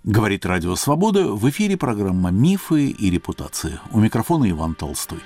Говорит Радио Свобода, в эфире программа «Мифы и репутации». У микрофона Иван Толстой.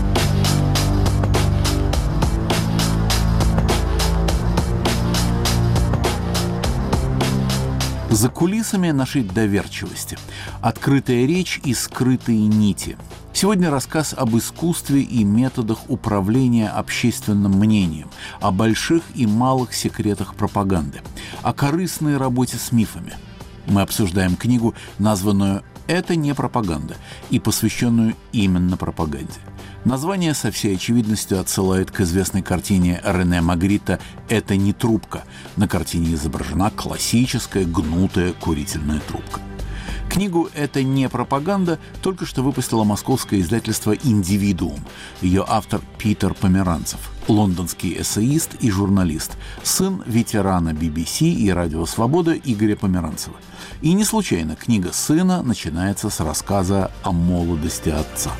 За кулисами нашей доверчивости. Открытая речь и скрытые нити. Сегодня рассказ об искусстве и методах управления общественным мнением, о больших и малых секретах пропаганды, о корыстной работе с мифами. Мы обсуждаем книгу, названную «Это не пропаганда» и посвященную именно пропаганде. Название со всей очевидностью отсылает к известной картине Рене Магрита «Это не трубка». На картине изображена классическая гнутая курительная трубка. Книгу «Это не пропаганда» только что выпустило московское издательство «Индивидуум». Ее автор Питер Померанцев, лондонский эссеист и журналист, сын ветерана BBC и Радио Свобода Игоря Померанцева. И не случайно книга сына начинается с рассказа о молодости отца.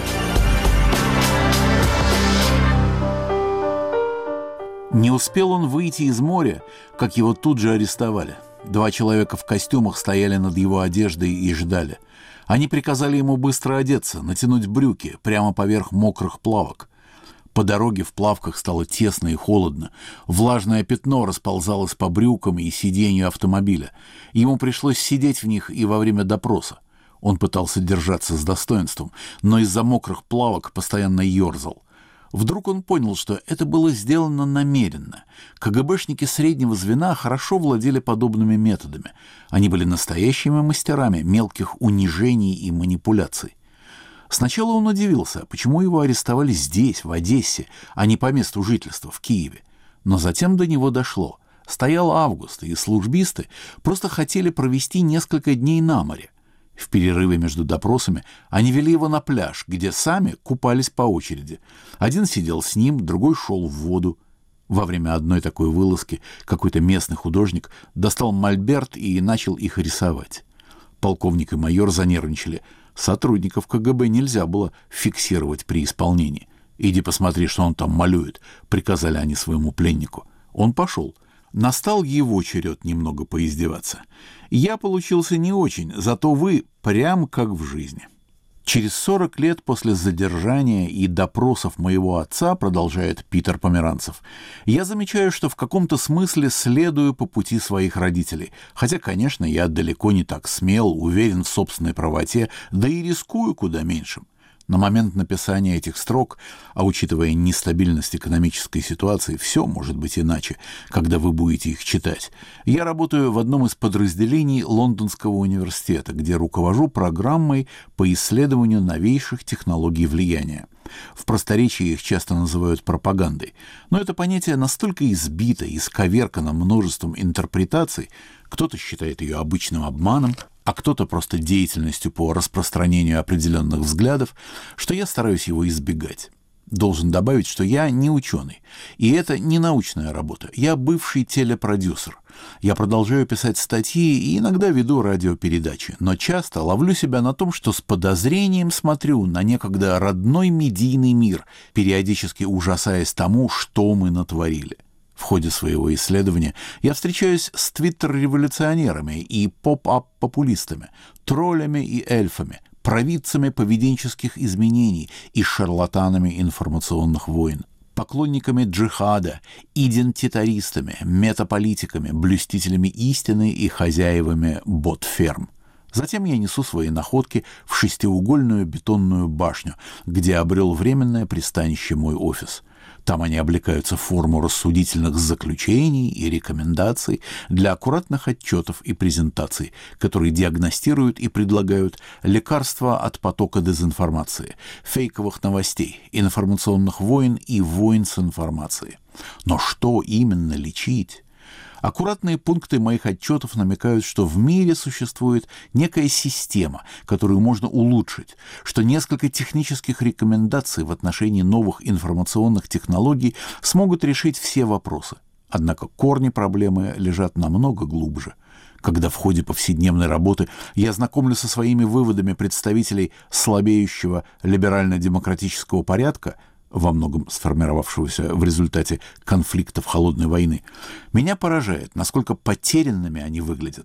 Не успел он выйти из моря, как его тут же арестовали. 2 человека в костюмах стояли над его одеждой и ждали. Они приказали ему быстро одеться, натянуть брюки прямо поверх мокрых плавок. По дороге в плавках стало тесно и холодно. Влажное пятно расползалось по брюкам и сиденью автомобиля. Ему пришлось сидеть в них и во время допроса. Он пытался держаться с достоинством, но из-за мокрых плавок постоянно ерзал. Вдруг он понял, что это было сделано намеренно. КГБшники среднего звена хорошо владели подобными методами. Они были настоящими мастерами мелких унижений и манипуляций. Сначала он удивился, почему его арестовали здесь, в Одессе, а не по месту жительства, в Киеве. Но затем до него дошло. Стоял август, и службисты просто хотели провести несколько дней на море. В перерыве между допросами они вели его на пляж, где сами купались по очереди. Один сидел с ним, другой шел в воду. Во время одной такой вылазки какой-то местный художник достал мольберт и начал их рисовать. Полковник и майор занервничали. Сотрудников КГБ нельзя было фиксировать при исполнении. «Иди посмотри, что он там малюет», — приказали они своему пленнику. Он пошел. Настал его черед немного поиздеваться. Я получился не очень, зато вы прям как в жизни. Через 40 лет после задержания и допросов моего отца, продолжает Питер Померанцев, я замечаю, что в каком-то смысле следую по пути своих родителей. Хотя, конечно, я далеко не так смел, уверен в собственной правоте, да и рискую куда меньшим. На момент написания этих строк, а учитывая нестабильность экономической ситуации, все может быть иначе, когда вы будете их читать. Я работаю в одном из подразделений Лондонского университета, где руковожу программой по исследованию новейших технологий влияния. В просторечии их часто называют пропагандой. Но это понятие настолько избито и исковеркано множеством интерпретаций, кто-то считает ее обычным обманом, а кто-то просто деятельностью по распространению определенных взглядов, что я стараюсь его избегать. Должен добавить, что я не ученый, и это не научная работа. Я бывший телепродюсер. Я продолжаю писать статьи и иногда веду радиопередачи, но часто ловлю себя на том, что с подозрением смотрю на некогда родной медийный мир, периодически ужасаясь тому, что мы натворили. В ходе своего исследования я встречаюсь с твиттер-революционерами и поп-ап-популистами, троллями и эльфами, провидцами поведенческих изменений и шарлатанами информационных войн, поклонниками джихада, идентитаристами, метаполитиками, блюстителями истины и хозяевами бот-ферм. Затем я несу свои находки в 6-угольную бетонную башню, где обрел временное пристанище мой офис. Там они облекаются в форму рассудительных заключений и рекомендаций для аккуратных отчетов и презентаций, которые диагностируют и предлагают лекарства от потока дезинформации, фейковых новостей, информационных войн и войн с информацией. Но что именно лечить? Аккуратные пункты моих отчетов намекают, что в мире существует некая система, которую можно улучшить, что несколько технических рекомендаций в отношении новых информационных технологий смогут решить все вопросы. Однако корни проблемы лежат намного глубже. Когда в ходе повседневной работы я знакомлюсь со своими выводами представителей слабеющего либерально-демократического порядка, во многом сформировавшегося в результате конфликтов холодной войны, меня поражает, насколько потерянными они выглядят.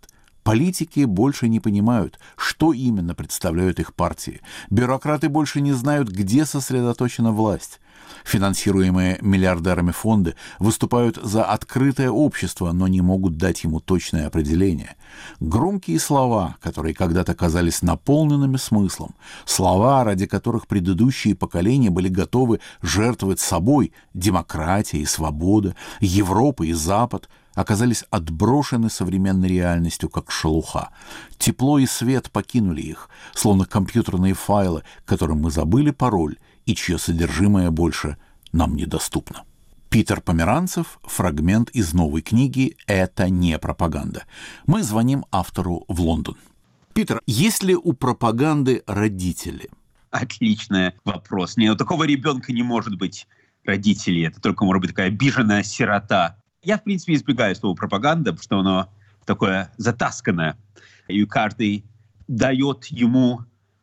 Политики больше не понимают, что именно представляют их партии. Бюрократы больше не знают, где сосредоточена власть. Финансируемые миллиардерами фонды выступают за открытое общество, но не могут дать ему точное определение. Громкие слова, которые когда-то казались наполненными смыслом, слова, ради которых предыдущие поколения были готовы жертвовать собой, демократия и свобода, Европа и Запад, оказались отброшены современной реальностью, как шелуха. Тепло и свет покинули их, словно компьютерные файлы, которым мы забыли пароль и чье содержимое больше нам недоступно. Питер Померанцев, фрагмент из новой книги «Это не пропаганда». Мы звоним автору в Лондон. Питер, есть ли у пропаганды родители? Отличный вопрос. Нет, у такого ребенка не может быть родителей. Это только может быть такая обиженная сирота. Я, в принципе, избегаю слова пропаганда, потому что оно такое затасканное. И каждый дает ему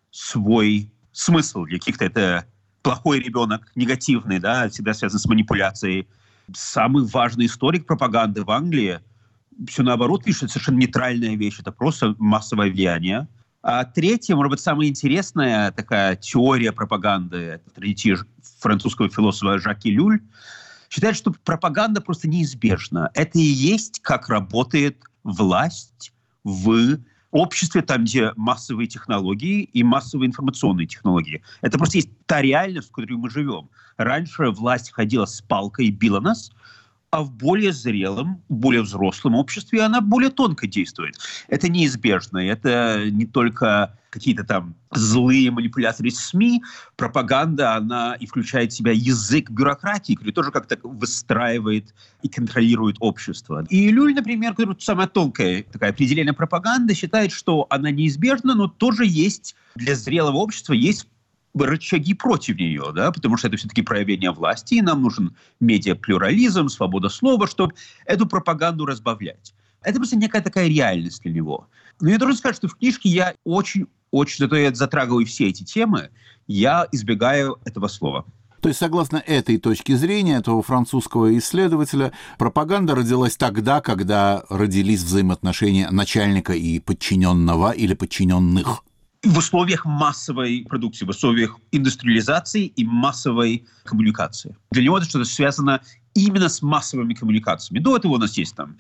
свой смысл. Для каких-то это плохой ребенок, негативный, да, всегда связан с манипуляцией. Самый важный историк пропаганды в Англии все наоборот пишет совершенно нейтральная вещь. Это просто массовое влияние. А третье, может быть, самая интересная такая теория пропаганды, это третий французского философа Жак Иллюль, считает, что пропаганда просто неизбежна. Это и есть, как работает власть в обществе, там, где массовые технологии и массовые информационные технологии. Это просто есть та реальность, в которой мы живем. Раньше власть ходила с палкой и била нас, а в более зрелом, более взрослом обществе она более тонко действует. Это неизбежно. Это не только какие-то там злые манипуляторы СМИ. Пропаганда, она и включает в себя язык бюрократии, который тоже как-то выстраивает и контролирует общество. И Люль, например, который самое тонкое такое определение пропаганды, считает, что она неизбежна, но тоже есть для зрелого общества есть рычаги против нее, да, потому что это все-таки проявление власти, и нам нужен медиаплюрализм, свобода слова, чтобы эту пропаганду разбавлять. Это просто некая такая реальность для него. Но я должен сказать, что в книжке я очень, зато я затрагиваю все эти темы, я избегаю этого слова. То есть, согласно этой точке зрения, этого французского исследователя, пропаганда родилась тогда, когда родились взаимоотношения начальника и подчиненного или подчиненных. В условиях массовой продукции, в условиях индустриализации и массовой коммуникации. Для него это что-то связано именно с массовыми коммуникациями. До этого у нас есть там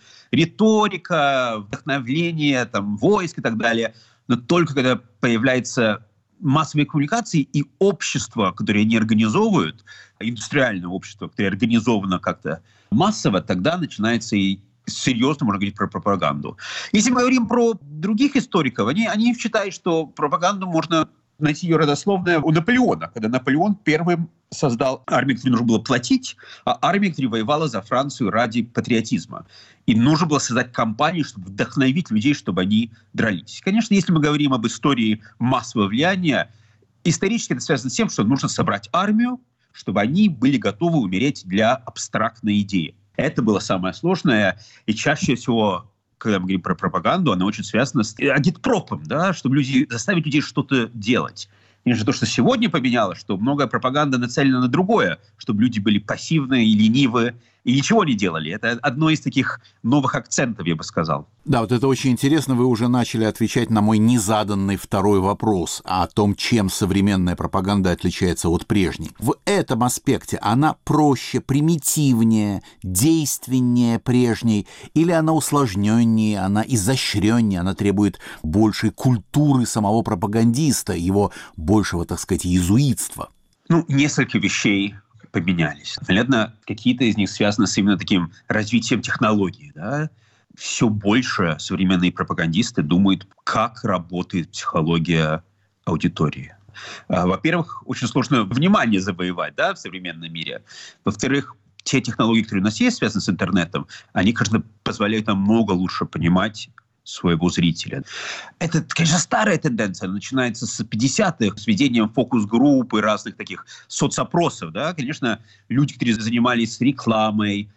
риторика, вдохновление, там, войск и так далее. Но только когда появляются массовые коммуникации и общество, которое они организовывают, индустриальное общество, которое организовано как-то массово, тогда начинается и серьезно можно говорить про пропаганду. Если мы говорим про других историков, они считают, что пропаганду можно найти ее родословное у Наполеона, когда Наполеон первым создал армию, которой нужно было платить, а армию, которая воевала за Францию ради патриотизма. И нужно было создать кампанию, чтобы вдохновить людей, чтобы они дрались. Конечно, если мы говорим об истории массового влияния, исторически это связано с тем, что нужно собрать армию, чтобы они были готовы умереть для абстрактной идеи. Это было самое сложное, и чаще всего, когда мы говорим про пропаганду, она очень связана с агитпропом, да, чтобы заставить людей что-то делать. Конечно, то, что сегодня поменялось, что многое пропаганда нацелена на другое, чтобы люди были пассивны и ленивы, и ничего не делали. Это одно из таких новых акцентов, я бы сказал. Да, вот это очень интересно. Вы уже начали отвечать на мой незаданный второй вопрос о том, чем современная пропаганда отличается от прежней. В этом аспекте она проще, примитивнее, действеннее прежней, или она усложненнее, она изощреннее, она требует большей культуры самого пропагандиста, его большего, так сказать, иезуитства? Несколько вещей поменялись. Наверное, какие-то из них связаны с именно таким развитием технологий. Да? Все больше современные пропагандисты думают, как работает психология аудитории. Во-первых, очень сложно внимание завоевать, да, в современном мире. Во-вторых, те технологии, которые у нас есть, связаны с интернетом, они, конечно, позволяют нам много лучше понимать своего зрителя. Это, конечно, старая тенденция. Она начинается с 50-х, с введением фокус-групп и разных таких соцопросов. Да? Конечно, люди, которые занимались рекламой,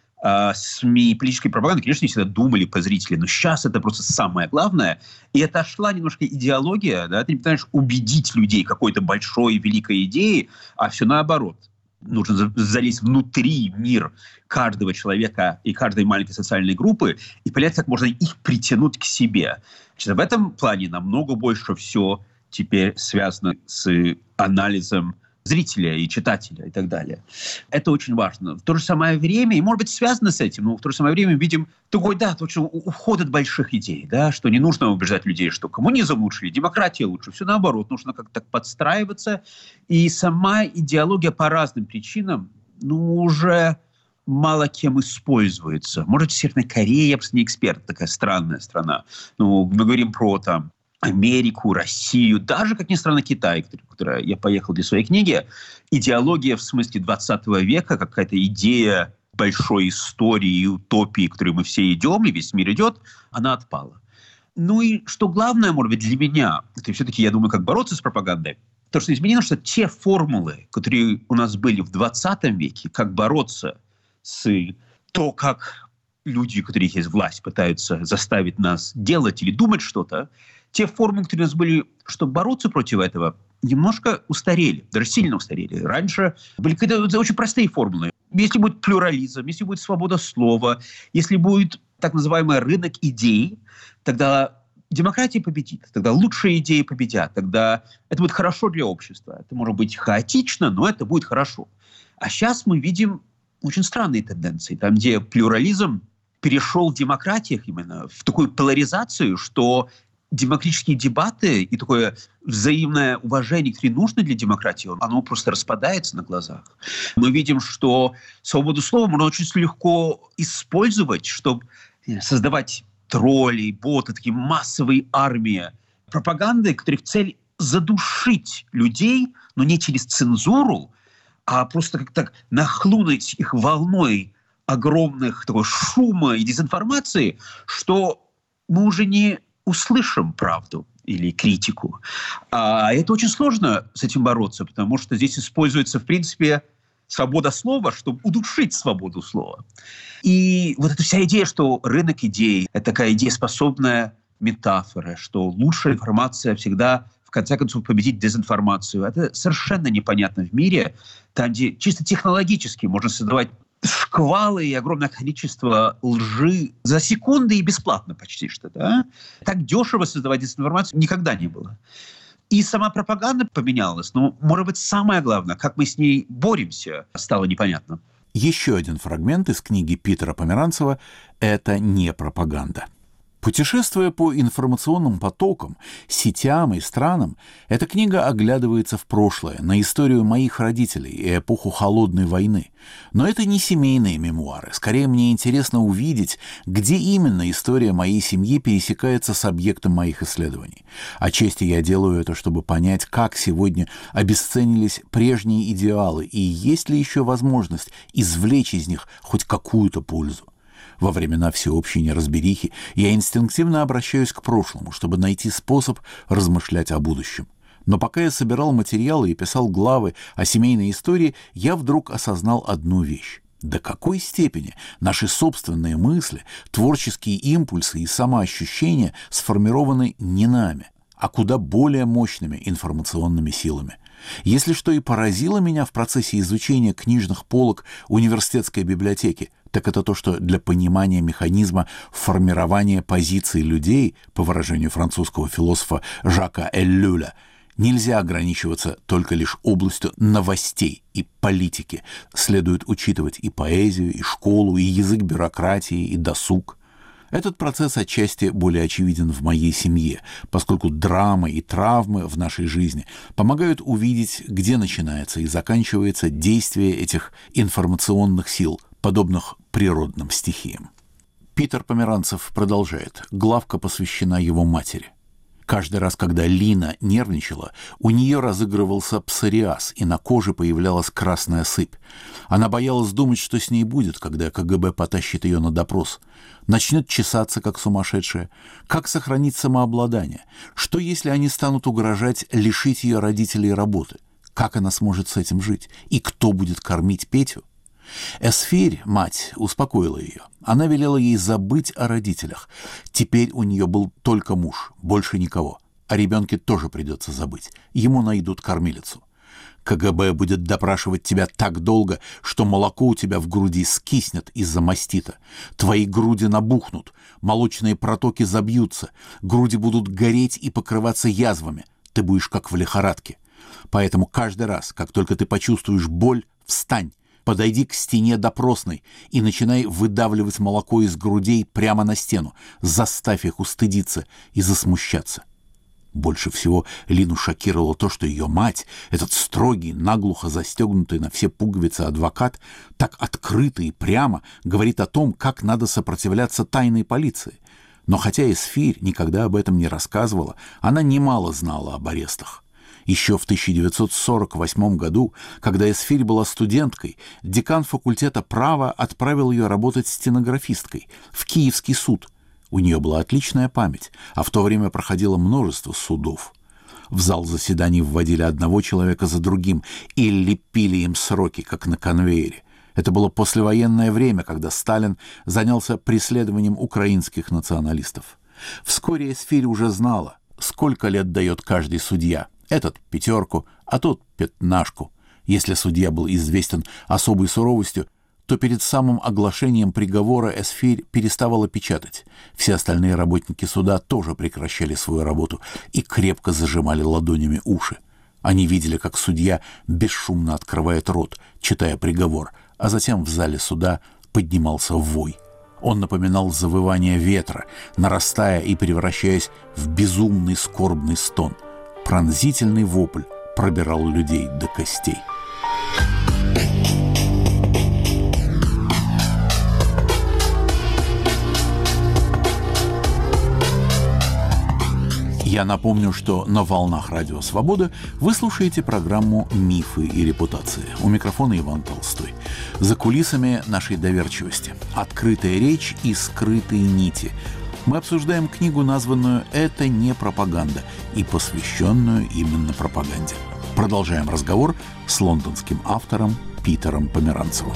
СМИ, политической пропагандой, конечно, не всегда думали по зрителям. Но сейчас это просто самое главное. И отошла немножко идеология. Да? Ты не пытаешься убедить людей какой-то большой, великой идеей, а все наоборот. нужно залезть внутри мир каждого человека и каждой маленькой социальной группы и понять, как можно их притянуть к себе. Значит, в этом плане намного больше все теперь связано с анализом зрителя и читателя и так далее. Это очень важно. В то же самое время, и может быть связано с этим, но в то же самое время мы видим такой, уход от больших идей, что не нужно убеждать людей, что коммунизм лучше или демократия лучше. Все наоборот, нужно как-то подстраиваться. И сама идеология по разным причинам, уже мало кем используется. Может, в Северной Корее, я просто не эксперт, такая странная страна. Мы говорим про Америку, Россию, даже, как ни странно, Китай, куда я поехал для своей книги. Идеология в смысле 20 века, какая-то идея большой истории и утопии, к которой мы все идем, и весь мир идет, она отпала. И что главное, может быть, для меня, это все-таки, я думаю, как бороться с пропагандой, то, что изменено, что те формулы, которые у нас были в 20 веке, как бороться с то, как люди, у которых есть власть, пытаются заставить нас делать или думать что-то, те формы, которые у нас были, чтобы бороться против этого, немножко устарели, даже сильно устарели. Раньше были какие-то очень простые формулы. Если будет плюрализм, если будет свобода слова, если будет так называемый рынок идей, тогда демократия победит, тогда лучшие идеи победят, тогда это будет хорошо для общества. Это может быть хаотично, но это будет хорошо. А сейчас мы видим очень странные тенденции, там, где плюрализм перешел в демократиях именно в такую поляризацию, что демократические дебаты и такое взаимное уважение, которое нужно для демократии, оно просто распадается на глазах. Мы видим, что свободу слова можно очень легко использовать, чтобы создавать троллей, боты, такие массовые армии пропаганды, которых цель задушить людей, но не через цензуру, а просто как-то нахлынуть их волной огромных такого шума и дезинформации, что мы уже не услышим правду или критику. А это очень сложно с этим бороться, потому что здесь используется, в принципе, свобода слова, чтобы удушить свободу слова. И вот эта вся идея, что рынок идей – это такая идееспособная метафора, что лучшая информация всегда, в конце концов, победит дезинформацию. Это совершенно непонятно в мире, там, где чисто технологически можно создавать шквалы и огромное количество лжи за секунды и бесплатно почти что. Да? Так дешево создавать дезинформацию никогда не было. И сама пропаганда поменялась. Но, может быть, самое главное, как мы с ней боремся, стало непонятно. Еще один фрагмент из книги Питера Померанцева «Это не пропаганда». Путешествуя по информационным потокам, сетям и странам, эта книга оглядывается в прошлое, на историю моих родителей и эпоху Холодной войны. Но это не семейные мемуары. Скорее, мне интересно увидеть, где именно история моей семьи пересекается с объектом моих исследований. Отчасти я делаю это, чтобы понять, как сегодня обесценились прежние идеалы и есть ли еще возможность извлечь из них хоть какую-то пользу. Во времена всеобщей неразберихи я инстинктивно обращаюсь к прошлому, чтобы найти способ размышлять о будущем. Но пока я собирал материалы и писал главы о семейной истории, я вдруг осознал одну вещь. До какой степени наши собственные мысли, творческие импульсы и самоощущения сформированы не нами, а куда более мощными информационными силами. Если что и поразило меня в процессе изучения книжных полок университетской библиотеки, так это то, что для понимания механизма формирования позиций людей, по выражению французского философа Жака Эллюля, нельзя ограничиваться только лишь областью новостей и политики. Следует учитывать и поэзию, и школу, и язык бюрократии, и досуг. Этот процесс отчасти более очевиден в моей семье, поскольку драмы и травмы в нашей жизни помогают увидеть, где начинается и заканчивается действие этих информационных сил, подобных природным стихиям. Питер Померанцев продолжает. Главка посвящена его матери. Каждый раз, когда Лина нервничала, у нее разыгрывался псориаз, и на коже появлялась красная сыпь. Она боялась думать, что с ней будет, когда КГБ потащит ее на допрос. Начнет чесаться, как сумасшедшая. Как сохранить самообладание? Что, если они станут угрожать лишить ее родителей работы? Как она сможет с этим жить? И кто будет кормить Петю? Эсфирь, мать, успокоила ее. Она велела ей забыть о родителях. Теперь у нее был только муж, больше никого. О ребенке тоже придется забыть. Ему найдут кормилицу. КГБ будет допрашивать тебя так долго, что молоко у тебя в груди скиснет из-за мастита. Твои груди набухнут, молочные протоки забьются, груди будут гореть и покрываться язвами. Ты будешь как в лихорадке. Поэтому каждый раз, как только ты почувствуешь боль, встань, подойди к стене допросной и начинай выдавливать молоко из грудей прямо на стену. Заставь их устыдиться и засмущаться. Больше всего Лину шокировало то, что ее мать, этот строгий, наглухо застегнутый на все пуговицы адвокат, так открыто и прямо говорит о том, как надо сопротивляться тайной полиции. Но хотя Эсфирь никогда об этом не рассказывала, она немало знала об арестах. Еще в 1948 году, когда Эсфирь была студенткой, декан факультета права отправил ее работать стенографисткой в Киевский суд. У нее была отличная память, а в то время проходило множество судов. В зал заседаний вводили одного человека за другим и лепили им сроки, как на конвейере. Это было послевоенное время, когда Сталин занялся преследованием украинских националистов. Вскоре Эсфирь уже знала, сколько лет дает каждый судья. Этот 5, а тот 15. Если судья был известен особой суровостью, то перед самым оглашением приговора Эсфирь переставала печатать. Все остальные работники суда тоже прекращали свою работу и крепко зажимали ладонями уши. Они видели, как судья бесшумно открывает рот, читая приговор, а затем в зале суда поднимался вой. Он напоминал завывание ветра, нарастая и превращаясь в безумный скорбный стон. Пронзительный вопль пробирал людей до костей. Я напомню, что на волнах Радио Свобода вы слушаете программу «Мифы и репутации». У микрофона Иван Толстой. За кулисами нашей доверчивости. Открытая речь и скрытые нити. Мы обсуждаем книгу, названную «Это не пропаганда» и посвященную именно пропаганде. Продолжаем разговор с лондонским автором Питером Померанцевым.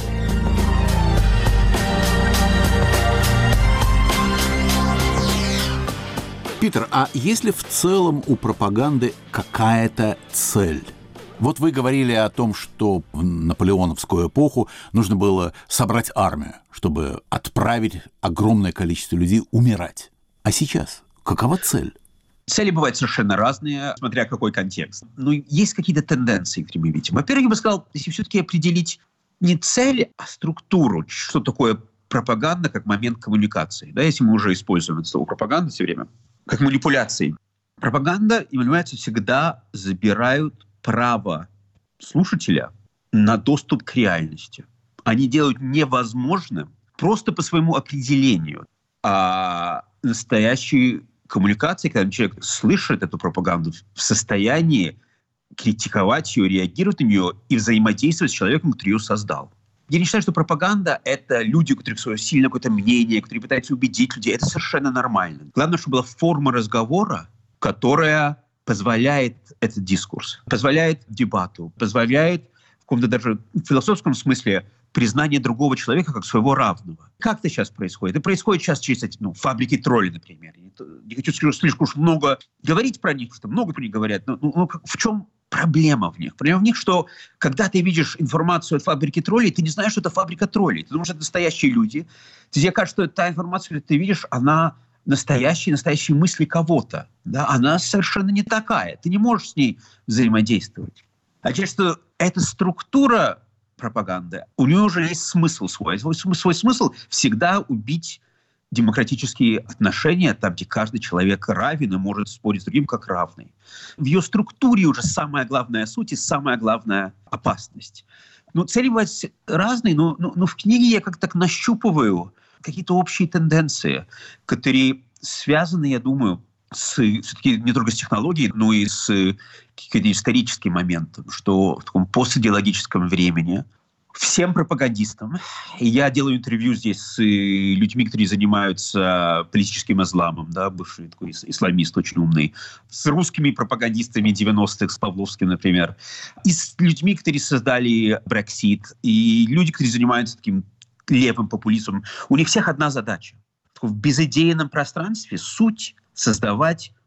Питер, а есть ли в целом у пропаганды какая-то цель? Вот вы говорили о том, что в наполеоновскую эпоху нужно было собрать армию, чтобы отправить огромное количество людей умирать. А сейчас какова цель? Цели бывают совершенно разные, смотря какой контекст. Но есть какие-то тенденции, которые мы видим. Во-первых, я бы сказал, если все-таки определить не цель, а структуру, что такое пропаганда как момент коммуникации. Да, если мы уже используем это слово пропаганда все время, как манипуляции. Пропаганда и манипуляции всегда забирают право слушателя на доступ к реальности. Они делают невозможным просто по своему определению. А настоящие коммуникации, когда человек слышит эту пропаганду, в состоянии критиковать ее, реагировать на нее и взаимодействовать с человеком, который ее создал. Я не считаю, что пропаганда — это люди, у которых свое сильное какое-то мнение, которые пытаются убедить людей. Это совершенно нормально. Главное, чтобы была форма разговора, которая позволяет этот дискурс, позволяет дебату, позволяет в каком-то даже философском смысле признание другого человека как своего равного. Как это сейчас происходит? Это происходит сейчас через эти фабрики троллей, например. Не хочу слишком уж много говорить про них, потому что много про них говорят. Но в чем проблема в них? Проблема в них, что когда ты видишь информацию от фабрики троллей, ты не знаешь, что это фабрика троллей. Ты думаешь, что это настоящие люди. Тебе кажется, что та информация, которую ты видишь, она настоящие мысли кого-то. Да? Она совершенно не такая. Ты не можешь с ней взаимодействовать. А через что эта структура пропаганды, у нее уже есть смысл свой. Свой смысл всегда убить демократические отношения, там, где каждый человек равен и может спорить с другим как равный. В ее структуре уже самая главная суть и самая главная опасность. Цели бывают разные, но в книге я как-то так нащупываю какие-то общие тенденции, которые связаны, я думаю, все-таки не только с технологией, но и с каким-то историческим моментом, что в таком постидеологическом времени всем пропагандистам, и я делаю интервью здесь с людьми, которые занимаются политическим исламом, да, бывший такой исламист очень умный, с русскими пропагандистами 90-х, с Павловским, например, и с людьми, которые создали Brexit, и люди, которые занимаются таким левым популизмом. У них всех одна задача. В безидейном пространстве суть создавать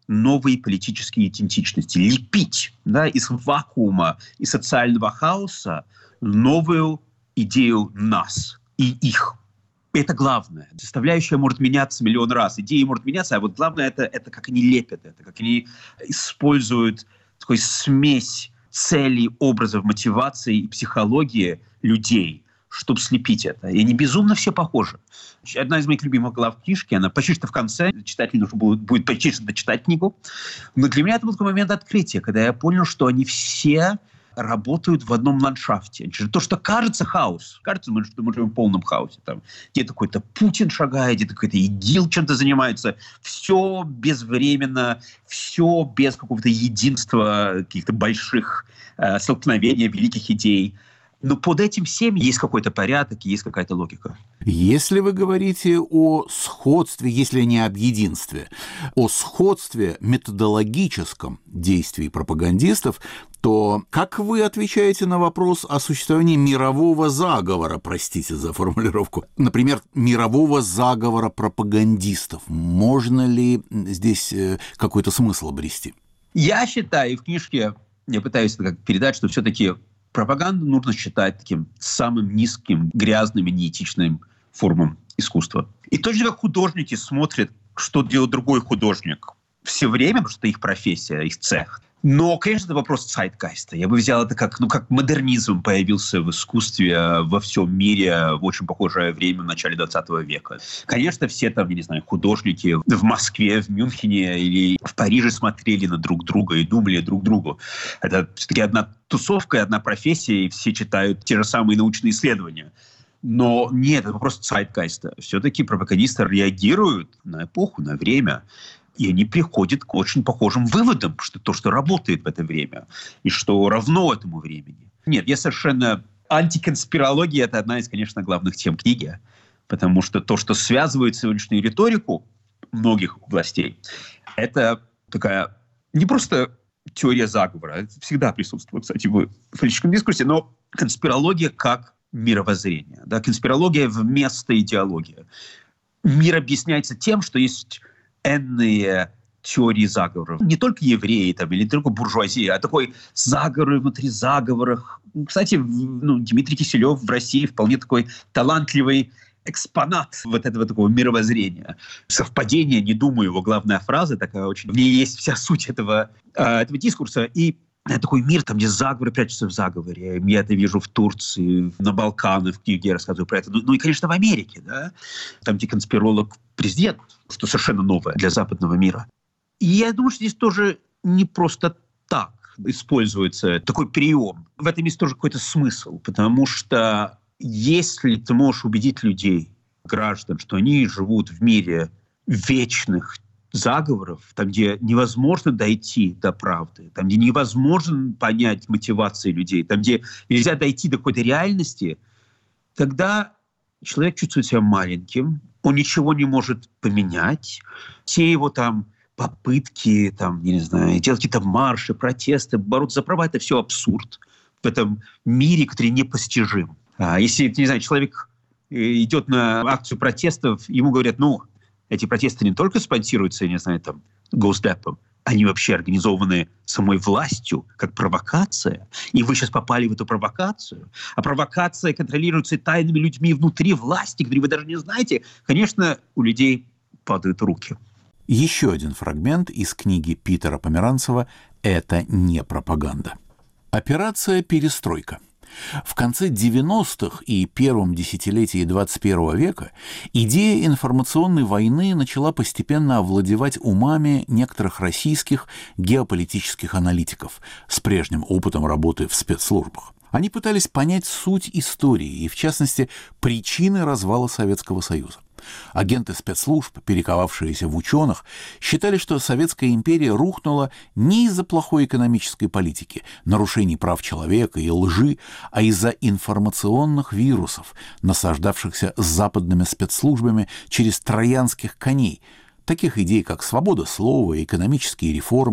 новые политические идентичности, лепить, да, из вакуума и социального хаоса новую идею нас и их. Это главное. Составляющая может меняться миллион раз, идеи могут меняться, а вот главное это как они лепят это, как они используют такую смесь целей, образов, мотивации и психологии людей, чтобы слепить это. И они безумно все похожи. Одна из моих любимых глав книжки, она почти что в конце, читателю нужно будет почти что дочитать книгу, но для меня это был такой момент открытия, когда я понял, что они все работают в одном ландшафте. То, что кажется хаос. Кажется, что мы живем в полном хаосе. Там где-то какой-то Путин шагает, где-то какой-то ИГИЛ чем-то занимается. Все безвременно, все без какого-то единства, каких-то больших столкновений, великих идей. Но под этим всем есть какой-то порядок, есть какая-то логика. Если вы говорите о сходстве, если не об единстве, о сходстве методологическом действий пропагандистов, то как вы отвечаете на вопрос о существовании мирового заговора, простите за формулировку, например, мирового заговора пропагандистов? Можно ли здесь какой-то смысл обрести? Я считаю, и в книжке я пытаюсь это как передать, что все-таки пропаганду нужно считать таким самым низким, грязным и неэтичным формам искусства. И точно как художники смотрят, что делает другой художник все время, потому что это их профессия, их цех. Но, конечно, это вопрос цайтгайста. Я бы взял это как модернизм появился в искусстве во всем мире в очень похожее время в начале 20 века. Конечно, все там, я не знаю, художники в Москве, в Мюнхене или в Париже смотрели на друг друга и думали друг другу. Это все-таки одна тусовка и одна профессия, и все читают те же самые научные исследования. Но нет, это вопрос цайтгайста. Все-таки пропагандисты реагируют на эпоху, на время. И они приходят к очень похожим выводам, что то, что работает в это время, и что равно этому времени. Нет, я совершенно... Антиконспирология – это одна из, конечно, главных тем книги, потому что то, что связывает сегодняшнюю риторику многих областей, это такая не просто теория заговора, это всегда присутствует, кстати, в политическом дискурсе, но конспирология как мировоззрение. Да? Конспирология вместо идеологии. Мир объясняется тем, что есть энные теории заговоров. Не только евреи там, или не только буржуазия, а такой заговоры внутри заговоров. Кстати, Дмитрий Киселев в России вполне такой талантливый экспонат вот этого такого мировоззрения. Совпадение, не думаю, его главная фраза такая очень... В ней есть вся суть этого дискурса. И такой мир, там, где заговоры прячутся в заговоре. Я это вижу в Турции, на Балканах, где я рассказываю про это. Ну и, конечно, в Америке, да? Там, где конспиролог президент, что совершенно новое для западного мира. И я думаю, что здесь тоже не просто так используется такой прием. В этом есть тоже какой-то смысл, потому что если ты можешь убедить людей, граждан, что они живут в мире вечных заговоров, там, где невозможно дойти до правды, там, где невозможно понять мотивации людей, там, где нельзя дойти до какой-то реальности, тогда человек чувствует себя маленьким, он ничего не может поменять. Все его там попытки, там, я не знаю, делать какие-то марши, протесты, бороться за права — это все абсурд в этом мире, который непостижим. Если, не знаю, человек идет на акцию протестов, ему говорят, эти протесты не только спонсируются, я не знаю, там, Госдепом, они вообще организованы самой властью, как провокация. И вы сейчас попали в эту провокацию. А провокация контролируется тайными людьми внутри власти, которые вы даже не знаете. Конечно, у людей падают руки. Еще один фрагмент из книги Питера Померанцева «Это не пропаганда». Операция «Перестройка». В конце 90-х и первом десятилетии 21 века идея информационной войны начала постепенно овладевать умами некоторых российских геополитических аналитиков с прежним опытом работы в спецслужбах. Они пытались понять суть истории и, в частности, причины развала Советского Союза. Агенты спецслужб, перековавшиеся в ученых, считали, что Советская империя рухнула не из-за плохой экономической политики, нарушений прав человека и лжи, а из-за информационных вирусов, насаждавшихся западными спецслужбами через троянских коней, таких идей, как свобода слова, экономические реформы,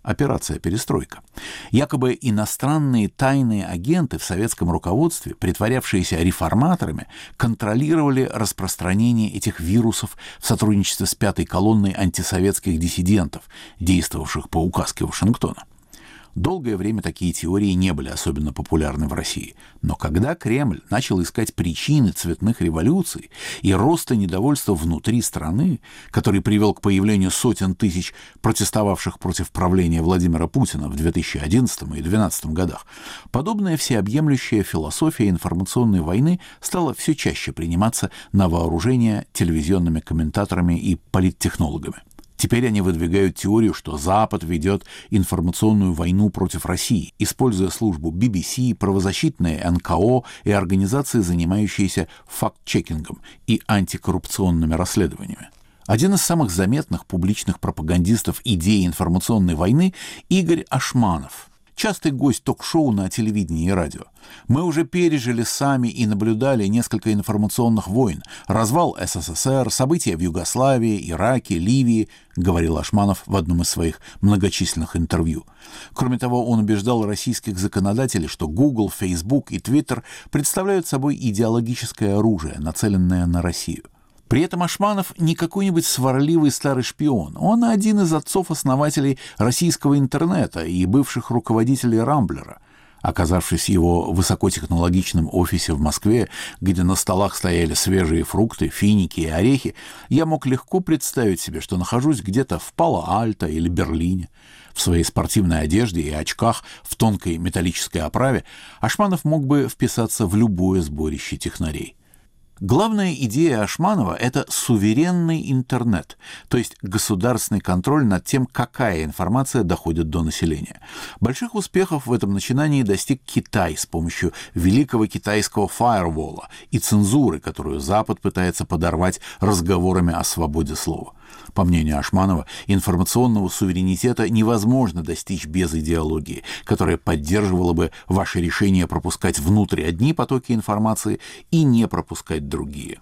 Операция «Перестройка». Якобы иностранные тайные агенты в советском руководстве, притворявшиеся реформаторами, контролировали распространение этих вирусов в сотрудничестве с пятой колонной антисоветских диссидентов, действовавших по указке Вашингтона. Долгое время такие теории не были особенно популярны в России. Но когда Кремль начал искать причины цветных революций и роста недовольства внутри страны, который привел к появлению сотен тысяч протестовавших против правления Владимира Путина в 2011 и 2012 годах, подобная всеобъемлющая философия информационной войны стала все чаще приниматься на вооружение телевизионными комментаторами и политтехнологами. Теперь они выдвигают теорию, что Запад ведет информационную войну против России, используя службу BBC, правозащитные НКО и организации, занимающиеся факт-чекингом и антикоррупционными расследованиями. Один из самых заметных публичных пропагандистов идеи информационной войны – Игорь Ашманов, частый гость ток-шоу на телевидении и радио. Мы уже пережили сами и наблюдали несколько информационных войн, развал СССР, события в Югославии, Ираке, Ливии, говорил Ашманов в одном из своих многочисленных интервью. Кроме того, он убеждал российских законодателей, что Google, Facebook и Twitter представляют собой идеологическое оружие, нацеленное на Россию. При этом Ашманов не какой-нибудь сварливый старый шпион. Он один из отцов-основателей российского интернета и бывших руководителей Рамблера. Оказавшись в его высокотехнологичном офисе в Москве, где на столах стояли свежие фрукты, финики и орехи, я мог легко представить себе, что нахожусь где-то в Пало-Альто или Берлине. В своей спортивной одежде и очках в тонкой металлической оправе Ашманов мог бы вписаться в любое сборище технарей. Главная идея Ашманова – это суверенный интернет, то есть государственный контроль над тем, какая информация доходит до населения. Больших успехов в этом начинании достиг Китай с помощью великого китайского фаервола и цензуры, которую Запад пытается подорвать разговорами о свободе слова. По мнению Ашманова, информационного суверенитета невозможно достичь без идеологии, которая поддерживала бы ваше решение пропускать внутрь одни потоки информации и не пропускать другие.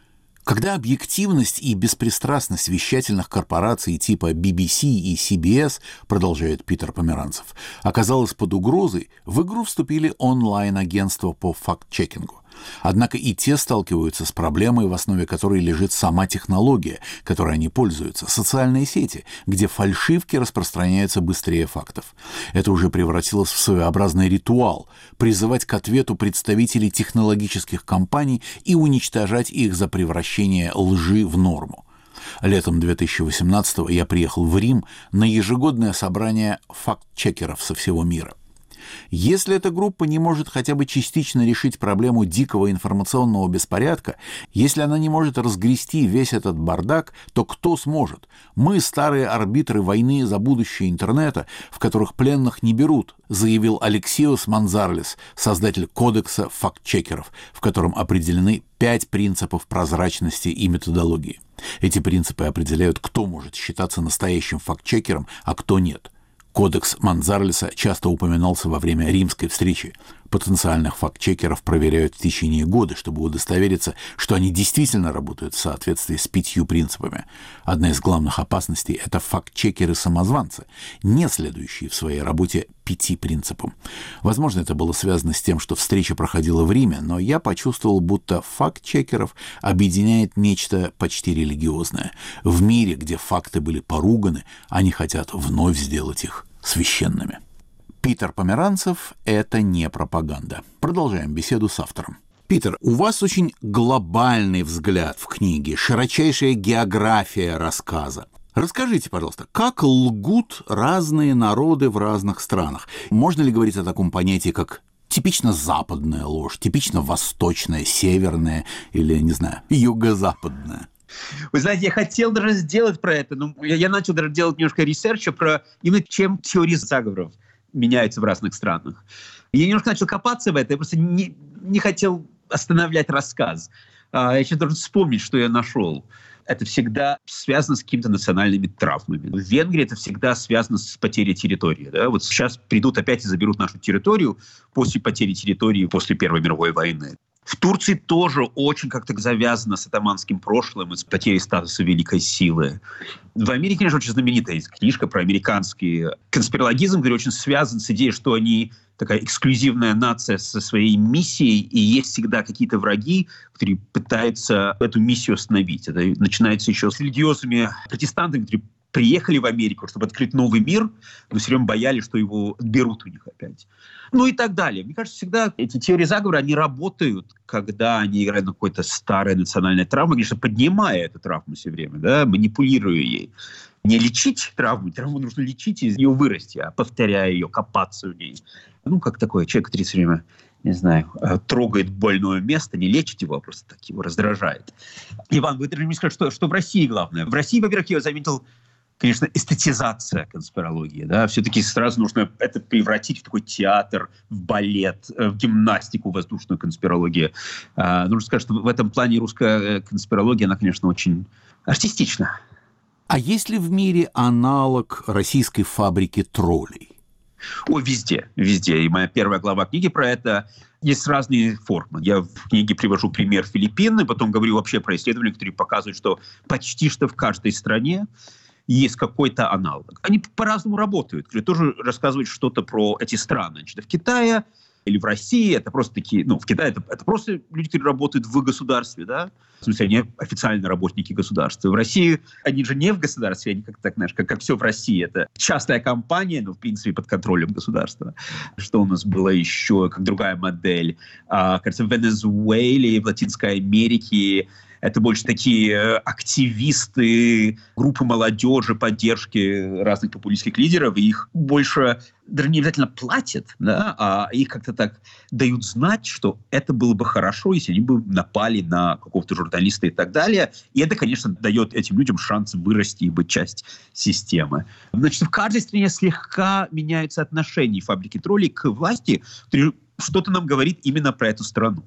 Когда объективность и беспристрастность вещательных корпораций типа BBC и CBS, продолжает Питер Померанцев, оказалась под угрозой, в игру вступили онлайн-агентства по факт-чекингу. Однако и те сталкиваются с проблемой, в основе которой лежит сама технология, которой они пользуются, социальные сети, где фальшивки распространяются быстрее фактов. Это уже превратилось в своеобразный ритуал – призывать к ответу представителей технологических компаний и уничтожать их за превращение лжи в норму. Летом 2018-го я приехал в Рим на ежегодное собрание факт-чекеров со всего мира. Если эта группа не может хотя бы частично решить проблему дикого информационного беспорядка, если она не может разгрести весь этот бардак, то кто сможет? Мы старые арбитры войны за будущее интернета, в которых пленных не берут, заявил Алексиос Манзарлис, создатель кодекса факт-чекеров, в котором определены 5 принципов прозрачности и методологии. Эти принципы определяют, кто может считаться настоящим факт-чекером, а кто нет. Кодекс Манзарлиса часто упоминался во время римской встречи. Потенциальных факт-чекеров проверяют в течение года, чтобы удостовериться, что они действительно работают в соответствии с 5 принципами. Одна из главных опасностей – это факт-чекеры-самозванцы, не следующие в своей работе 5 принципам. Возможно, это было связано с тем, что встреча проходила в Риме, но я почувствовал, будто факт-чекеров объединяет нечто почти религиозное. В мире, где факты были поруганы, они хотят вновь сделать их священными. Питер Померанцев – это не пропаганда. Продолжаем беседу с автором. Питер, у вас очень глобальный взгляд в книге, широчайшая география рассказа. Расскажите, пожалуйста, как лгут разные народы в разных странах? Можно ли говорить о таком понятии, как типично западная ложь, типично восточная, северная или, не знаю, юго-западная? Вы знаете, я хотел даже сделать про это, но я начал даже делать немножко ресерча про именно чем теории заговоров меняются в разных странах. Я немножко начал копаться в это, я просто не хотел останавливать рассказ. Я сейчас должен вспомнить, что я нашел. Это всегда связано с какими-то национальными травмами. В Венгрии это всегда связано с потерей территории. Да? Вот сейчас придут опять и заберут нашу территорию после потери территории после Первой мировой войны. В Турции тоже очень как-то завязано с атаманским прошлым и с потерей статуса великой силы. В Америке, конечно, очень знаменитая есть книжка про американский конспирологизм, который очень связан с идеей, что они такая эксклюзивная нация со своей миссией, и есть всегда какие-то враги, которые пытаются эту миссию остановить. Это начинается еще с религиозными протестантами, которые приехали в Америку, чтобы открыть новый мир, но все время боялись, что его отберут у них опять. Ну и так далее. Мне кажется, всегда эти теории заговора, они работают, когда они играют на какой-то старой национальной травме, конечно, поднимая эту травму все время, да, манипулируя ей. Не лечить травму нужно лечить и из нее вырасти, а повторяя ее, копаться в ней. Ну, как такой человек, который все время, не знаю, трогает больное место, не лечит его, а просто так его раздражает. Иван, вы должны мне сказать, что в России главное. В России, во-первых, я заметил, конечно, эстетизация конспирологии. Да? Все-таки сразу нужно это превратить в такой театр, в балет, в гимнастику, воздушную конспирологию. Нужно сказать, что в этом плане русская конспирология, она, конечно, очень артистична. А есть ли в мире аналог российской фабрики троллей? О, везде, везде. И моя первая глава книги про это. Есть разные формы. Я в книге привожу пример Филиппин, и потом говорю вообще про исследования, которые показывают, что почти что в каждой стране есть какой-то аналог. Они по-разному работают. Тоже рассказывают что-то про эти страны. Значит, в Китае или в России это просто такие... Ну, в Китае это просто люди, которые работают в государстве, да? В смысле, они официально работники государства. В России они же не в государстве, они как так, знаешь, как все в России. Это частная компания, но, в принципе, под контролем государства. Что у нас было еще, как другая модель? Кажется, в Венесуэле, в Латинской Америке это больше такие активисты, группы молодежи, поддержки разных популистских лидеров. И их больше даже не обязательно платят, да, а их как-то так дают знать, что это было бы хорошо, если они бы напали на какого-то журналиста и так далее. И это, конечно, дает этим людям шанс вырасти и быть частью системы. Значит, в каждой стране слегка меняются отношения фабрики троллей к власти, что-то нам говорит именно про эту страну.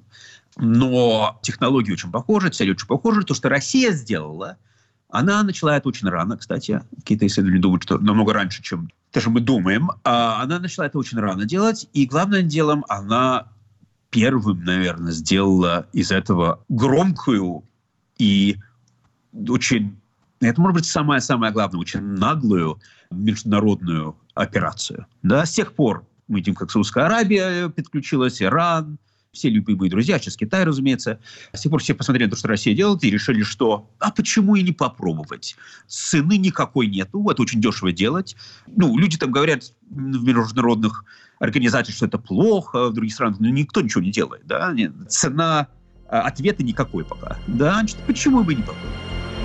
Но технологии очень похожи, цели очень похожи. То, что Россия сделала, она начала это очень рано, кстати. Какие-то исследователи думают, что намного раньше, чем даже мы думаем. Она начала это очень рано делать. И главным делом она первым, наверное, сделала из этого громкую и очень... Это, может быть, самое главное, очень наглую международную операцию. Да? С тех пор мы видим, как Саудовская Аравия подключилась, Иран, все любимые друзья, сейчас Китай, разумеется. С тех пор все посмотрели на то, что Россия делает, и решили, что а почему и не попробовать? Цены никакой нету, это очень дешево делать. Ну, люди там говорят в международных организациях, что это плохо, в других странах, но никто ничего не делает. Да? Цена ответа никакой пока. Да? Значит, почему бы не попробовать?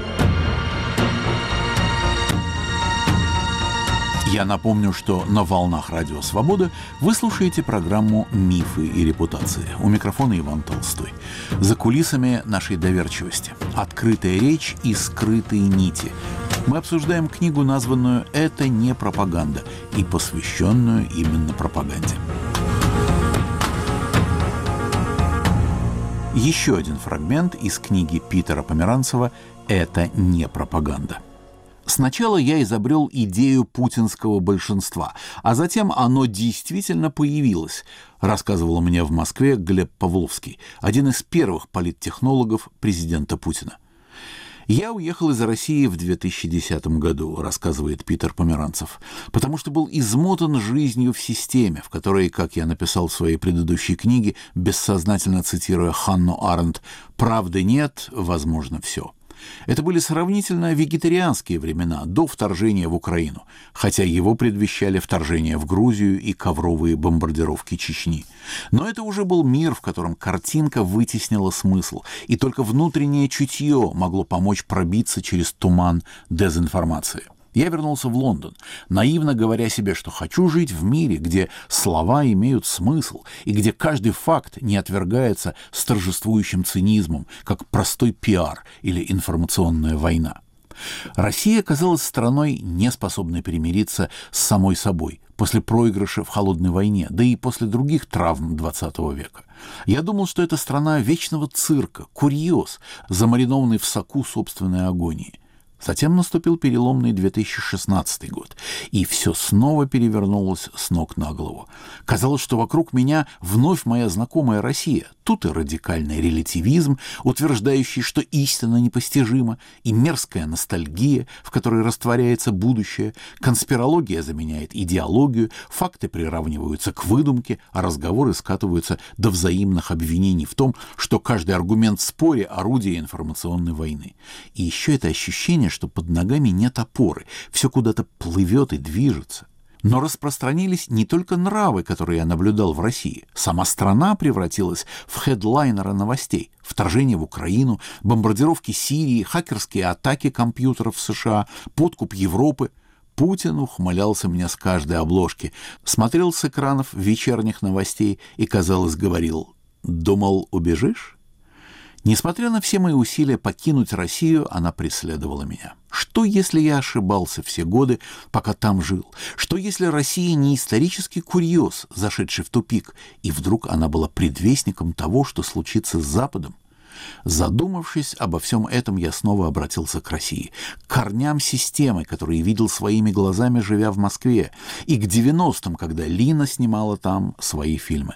Я напомню, что на волнах Радио Свобода вы слушаете программу «Мифы и репутации». У микрофона Иван Толстой. За кулисами нашей доверчивости. Открытая речь и скрытые нити. Мы обсуждаем книгу, названную «Это не пропаганда» и посвященную именно пропаганде. Еще один фрагмент из книги Питера Померанцева «Это не пропаганда». Сначала я изобрел идею путинского большинства, а затем оно действительно появилось, рассказывал мне в Москве Глеб Павловский, один из первых политтехнологов президента Путина. «Я уехал из России в 2010 году», рассказывает Питер Померанцев, «потому что был измотан жизнью в системе, в которой, как я написал в своей предыдущей книге, бессознательно цитируя Ханну Аренд, «правды нет, возможно, все». Это были сравнительно вегетарианские времена, до вторжения в Украину, хотя его предвещали вторжение в Грузию и ковровые бомбардировки Чечни. Но это уже был мир, в котором картинка вытеснила смысл, и только внутреннее чутье могло помочь пробиться через туман дезинформации. Я вернулся в Лондон, наивно говоря себе, что хочу жить в мире, где слова имеют смысл и где каждый факт не отвергается с торжествующим цинизмом, как простой пиар или информационная война. Россия оказалась страной, не способной примириться с самой собой после проигрыша в холодной войне, да и после других травм XX века. Я думал, что это страна вечного цирка, курьез, замаринованный в соку собственной агонии. Затем наступил переломный 2016 год, и все снова перевернулось с ног на голову. Казалось, что вокруг меня вновь моя знакомая Россия, Тут и радикальный релятивизм, утверждающий, что истина непостижима, и мерзкая ностальгия, в которой растворяется будущее, конспирология заменяет идеологию, факты приравниваются к выдумке, а разговоры скатываются до взаимных обвинений в том, что каждый аргумент в споре – орудие информационной войны. И еще это ощущение, что под ногами нет опоры, все куда-то плывет и движется. Но распространились не только нравы, которые я наблюдал в России. Сама страна превратилась в хедлайнера новостей. Вторжение в Украину, бомбардировки Сирии, хакерские атаки компьютеров в США, подкуп Европы. Путин ухмылялся мне с каждой обложки, смотрел с экранов вечерних новостей и, казалось, говорил: «Думал, убежишь?» Несмотря на все мои усилия покинуть Россию, она преследовала меня. Что, если я ошибался все годы, пока там жил? Что, если Россия не исторический курьез, зашедший в тупик, и вдруг она была предвестником того, что случится с Западом? Задумавшись обо всем этом, я снова обратился к России, к корням системы, которые видел своими глазами, живя в Москве, и к 90-м, когда Лина снимала там свои фильмы.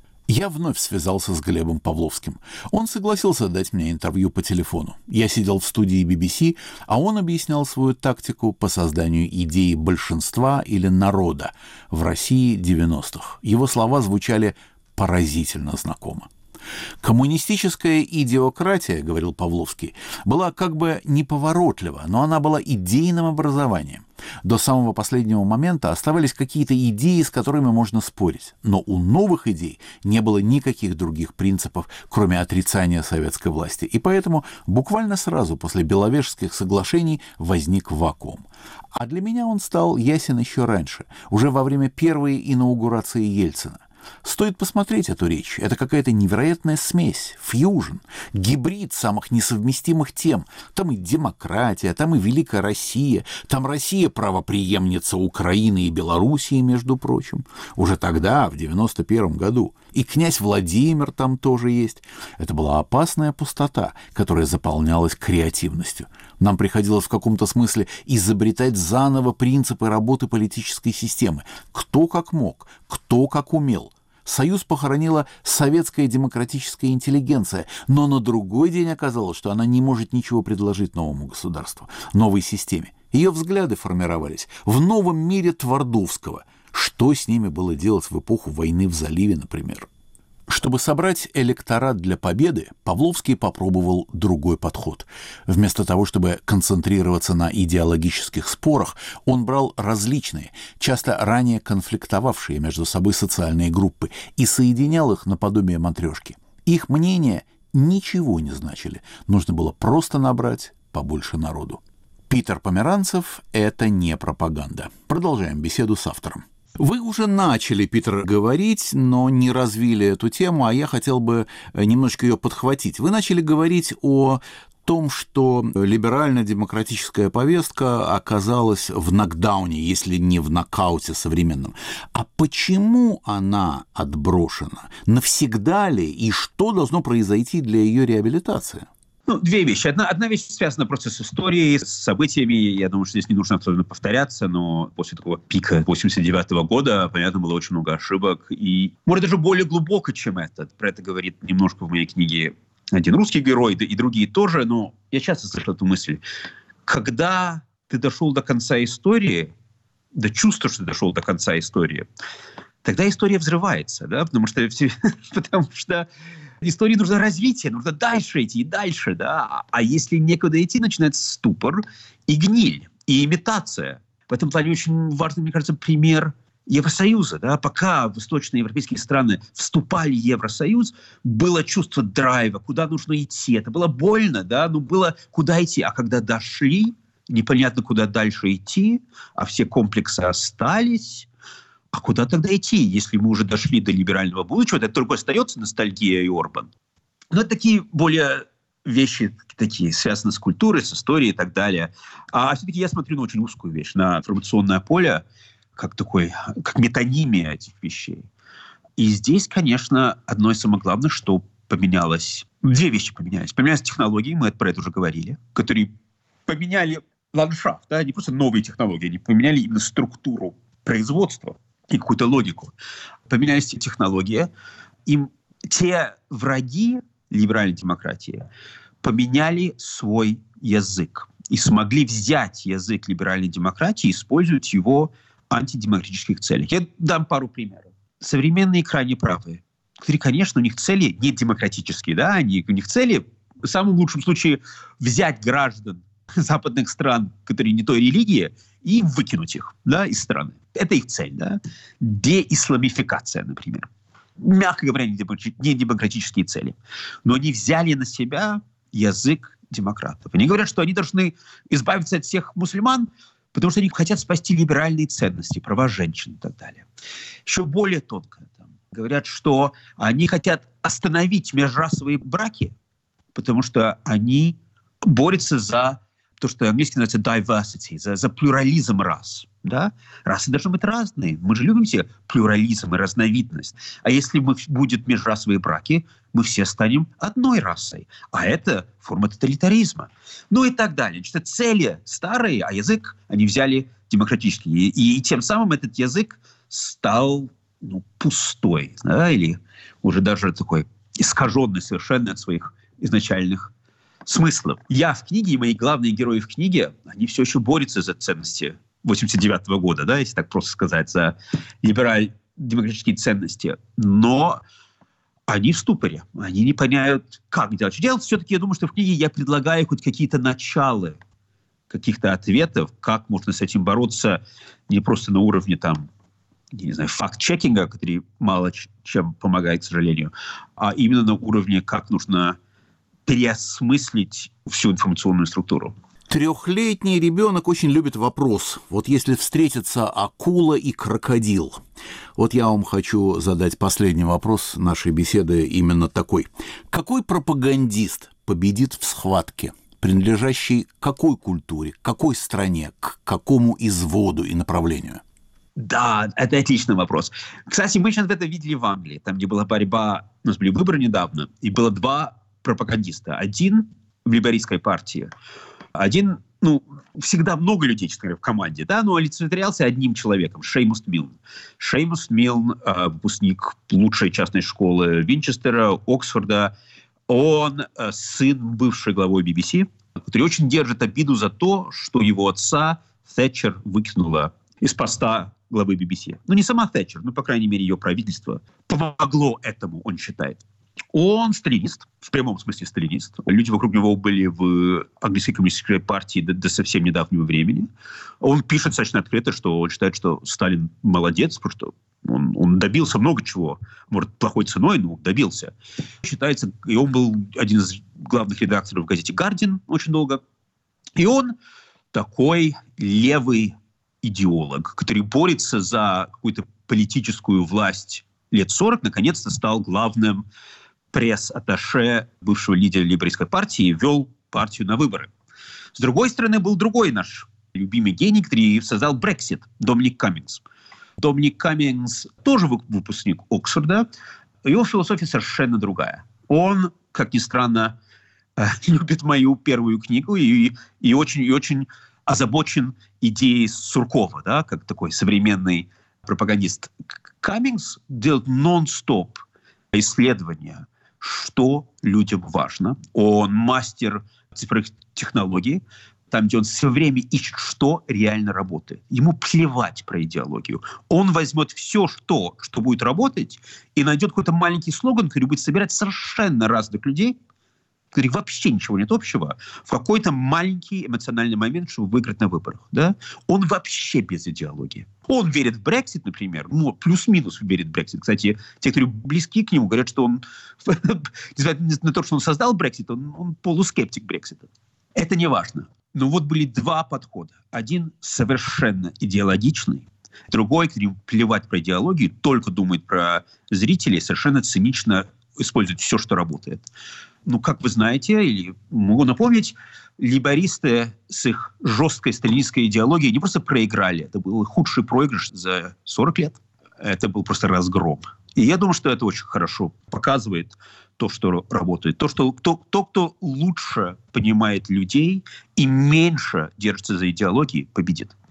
Я вновь связался с Глебом Павловским. Он согласился дать мне интервью по телефону. Я сидел в студии BBC, а он объяснял свою тактику по созданию идеи большинства или народа в России 90-х. Его слова звучали поразительно знакомо. «Коммунистическая идиократия, — говорил Павловский, — была как бы неповоротлива, но она была идейным образованием. До самого последнего момента оставались какие-то идеи, с которыми можно спорить, но у новых идей не было никаких других принципов, кроме отрицания советской власти, и поэтому буквально сразу после Беловежских соглашений возник вакуум. А для меня он стал ясен еще раньше, уже во время первой инаугурации Ельцина. Стоит посмотреть эту речь. Это какая-то невероятная смесь, фьюжн, гибрид самых несовместимых тем. Там и демократия, там и Великая Россия, там Россия правопреемница Украины и Белоруссии, между прочим. Уже тогда, в 91 году. И князь Владимир там тоже есть. Это была опасная пустота, которая заполнялась креативностью. Нам приходилось в каком-то смысле изобретать заново принципы работы политической системы. Кто как мог, кто как умел. Союз похоронила советская демократическая интеллигенция, но на другой день оказалось, что она не может ничего предложить новому государству, новой системе. Ее взгляды формировались в новом мире Твардовского. Что с ними было делать в эпоху войны в заливе, например? Чтобы собрать электорат для победы, Павловский попробовал другой подход. Вместо того, чтобы концентрироваться на идеологических спорах, он брал различные, часто ранее конфликтовавшие между собой социальные группы и соединял их наподобие матрешки. Их мнения ничего не значили, нужно было просто набрать побольше народу. Питер Померанцев – это не пропаганда. Продолжаем беседу с автором. Вы уже начали, Питер, говорить, но не развили эту тему, а я хотел бы немножко ее подхватить. Вы начали говорить о том, что либерально-демократическая повестка оказалась в нокдауне, если не в нокауте современном. А почему она отброшена? Навсегда ли? И что должно произойти для ее реабилитации? Две вещи. Одна вещь связана просто с историей, с событиями. Я думаю, что здесь не нужно особенно повторяться, но после такого пика 89 года, понятно, было очень много ошибок. И, может, даже более глубоко, чем это. Про это говорит немножко в моей книге один русский герой, и другие тоже. Но я часто слышу эту мысль. Когда ты дошел до конца истории, до чувства, что ты дошел до конца истории, тогда история взрывается, да, потому что истории нужно развитие, нужно дальше идти и дальше, да. А если некуда идти, начинается ступор и гниль, и имитация. В этом плане очень важный, мне кажется, пример Евросоюза, да. Пока восточноевропейские страны вступали в Евросоюз, было чувство драйва, куда нужно идти. Это было больно, да, но было куда идти. А когда дошли, непонятно, куда дальше идти, а все комплексы остались. А куда тогда идти, если мы уже дошли до либерального будущего? Это только остается ностальгия и Орбан. Но это такие более вещи, такие, связанные с культурой, с историей и так далее. А все-таки я смотрю на очень узкую вещь, на информационное поле, как метонимия этих вещей. И здесь, конечно, одно из самых главных, что поменялось. Две вещи поменялись. Поменялись технологии, мы про это уже говорили, которые поменяли ландшафт. Да? Не просто новые технологии, они поменяли именно структуру производства и какую-то логику. Поменялись технологии. И те враги либеральной демократии поменяли свой язык и смогли взять язык либеральной демократии и использовать его в антидемократических целях. Я дам пару примеров. Современные крайне правые, которые, конечно, у них цели не демократические, да, у них цели, в самом лучшем случае, взять граждан западных стран, которые не той религии, и выкинуть их, да, из страны. Это их цель, да. Деисламификация, например. Мягко говоря, не демократические цели. Но они взяли на себя язык демократов. Они говорят, что они должны избавиться от всех мусульман, потому что они хотят спасти либеральные ценности, права женщин и так далее. Еще более тонко. Говорят, что они хотят остановить межрасовые браки, потому что они борются за то, что английски называется diversity, за плюрализм рас. Да? Расы должны быть разные. Мы же любим все плюрализм и разновидность. А если будут межрасовые браки, мы все станем одной расой. А это форма тоталитаризма. Ну и так далее. Значит, цели старые, а язык они взяли демократический. И тем самым этот язык стал пустой. Да? Или уже даже такой искаженный совершенно от своих изначальных смыслов. Я в книге, и мои главные герои в книге, они все еще борются за ценности 89 года, да, если так просто сказать, за либерально-демократические ценности. Но они в ступоре. Они не понимают, как делать. Что делать? Все-таки я думаю, что в книге я предлагаю хоть какие-то начала, каких-то ответов, как можно с этим бороться не просто на уровне там, не знаю, факт-чекинга, который мало чем помогает, к сожалению, а именно на уровне, как нужно переосмыслить всю информационную структуру. 3-летний ребенок очень любит вопрос. Вот если встретятся акула и крокодил. Вот я вам хочу задать последний вопрос нашей беседы именно такой. Какой пропагандист победит в схватке, принадлежащей какой культуре, какой стране, к какому изводу и направлению? Да, это отличный вопрос. Кстати, мы сейчас это видели в Англии, там, где была борьба, у нас были выборы недавно, и было два пропагандиста. Один в лейбористской партии, один, всегда много людей, честно говоря, в команде, да, но олицетворялся одним человеком, Шеймус Милн. Шеймус Милн, выпускник лучшей частной школы Винчестера, Оксфорда. Он сын бывшей главой BBC, который очень держит обиду за то, что его отца Тэтчер выкинула из поста главы BBC. Не сама Тэтчер, по крайней мере, ее правительство помогло этому, он считает. Он сталинист, в прямом смысле сталинист. Люди вокруг него были в английской коммунистической партии до совсем недавнего времени. Он пишет достаточно открыто, что он считает, что Сталин молодец, потому что он добился много чего. Может, плохой ценой, но добился. Считается, и он был один из главных редакторов в газете «Гардиан» очень долго. И он такой левый идеолог, который борется за какую-то политическую власть лет 40, наконец-то стал главным пресс-атташе бывшего лидера лейбористской партии и вел партию на выборы. С другой стороны, был другой наш любимый гений, который создал Brexit, Доминик Каммингс. Доминик Каммингс тоже выпускник Оксфорда. Его философия совершенно другая. Он, как ни странно, любит мою первую книгу и очень озабочен идеей Суркова, да, как такой современный пропагандист. Каммингс делает нон-стоп исследования, что людям важно. Он мастер цифровых технологий, там, где он все время ищет, что реально работает. Ему плевать про идеологию. Он возьмет все, что будет работать, и найдет какой-то маленький слоган, который будет собирать совершенно разных людей, у которых вообще ничего нет общего, в какой-то маленький эмоциональный момент, чтобы выиграть на выборах. Да? Он вообще без идеологии. Он верит в Brexit, например, плюс-минус верит в Brexit. Кстати, те, которые близки к нему, говорят, что он, несмотря на то, что он создал Brexit, он полускептик Brexit. Это не важно. Но вот были два подхода. Один совершенно идеологичный, другой, который плевать про идеологию, только думает про зрителей, совершенно цинично использует все, что работает. Как вы знаете, или могу напомнить, лейбористы с их жесткой сталинистской идеологией не просто проиграли. Это был худший проигрыш за 40 лет. Это был просто разгром. И я думаю, что это очень хорошо показывает то, что работает. То, что кто лучше понимает людей и меньше держится за идеологией, победит.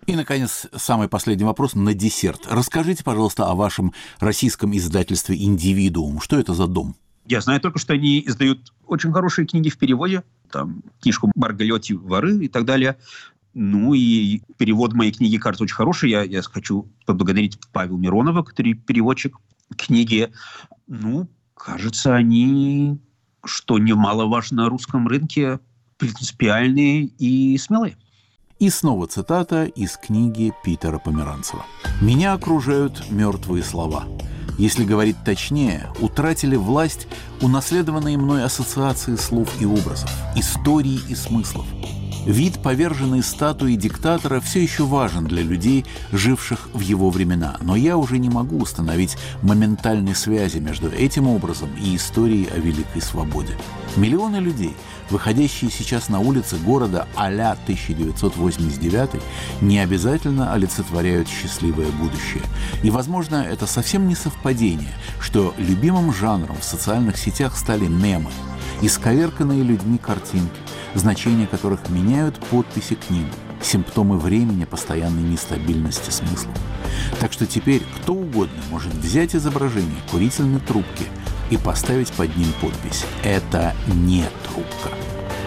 И, наконец, самый последний вопрос на десерт. Расскажите, пожалуйста, о вашем российском издательстве «Индивидуум». Что это за дом? Я знаю только, что они издают очень хорошие книги в переводе. Там книжку Маргалетти «Воры» и так далее. Ну и перевод моей книги, кажется, очень хороший. Я хочу поблагодарить Павла Миронова, который переводчик книги. Ну, кажется, они, что немаловажно на русском рынке, принципиальные и смелые. И снова цитата из книги Питера Померанцева. «Меня окружают мертвые слова. Если говорить точнее, утратили власть унаследованные мной ассоциации слов и образов, историй и смыслов. Вид поверженной статуи диктатора все еще важен для людей, живших в его времена, но я уже не могу установить моментальной связи между этим образом и историей о великой свободе. Миллионы людей, выходящие сейчас на улицы города а-ля 1989, не обязательно олицетворяют счастливое будущее. И, возможно, это совсем не совпадение, что любимым жанром в социальных сетях стали мемы, исковерканные людьми картинки, значения которых меняют подписи к ним, симптомы времени постоянной нестабильности смысла. Так что теперь кто угодно может взять изображение курительной трубки и поставить под ним подпись «Это не трубка».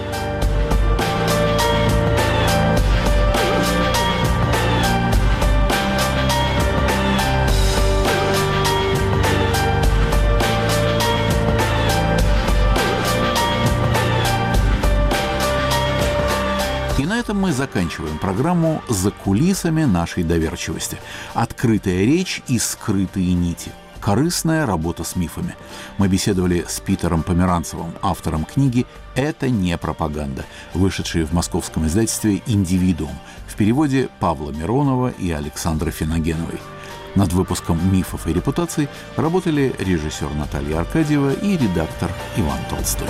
И на этом мы заканчиваем программу «За кулисами нашей доверчивости». Открытая речь и скрытые нити. Корыстная работа с мифами. Мы беседовали с Питером Померанцевым, автором книги «Это не пропаганда», вышедшей в московском издательстве «Индивидуум» в переводе Павла Миронова и Александры Финогеновой. Над выпуском «Мифов и репутаций» работали режиссер Наталья Аркадьева и редактор Иван Толстой.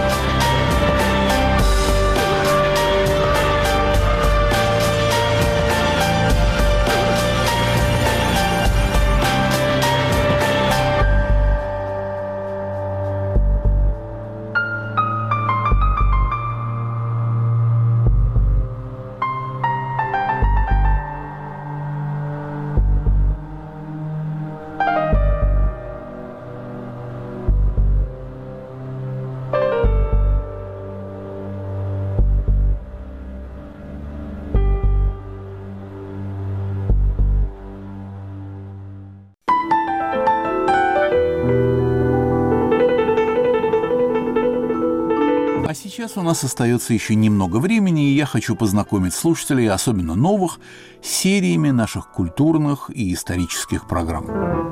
А сейчас у нас остается еще немного времени, и я хочу познакомить слушателей, особенно новых, с сериями наших культурных и исторических программ.